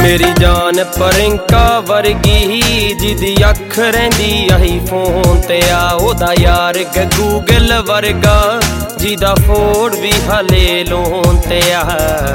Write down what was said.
मेरी जान परिंका वर्गी जिदी अख रहिंदी आई फोन ते आ ओदा यार गूगल वर्गा जिदा फोन भी हले लोन ते आ।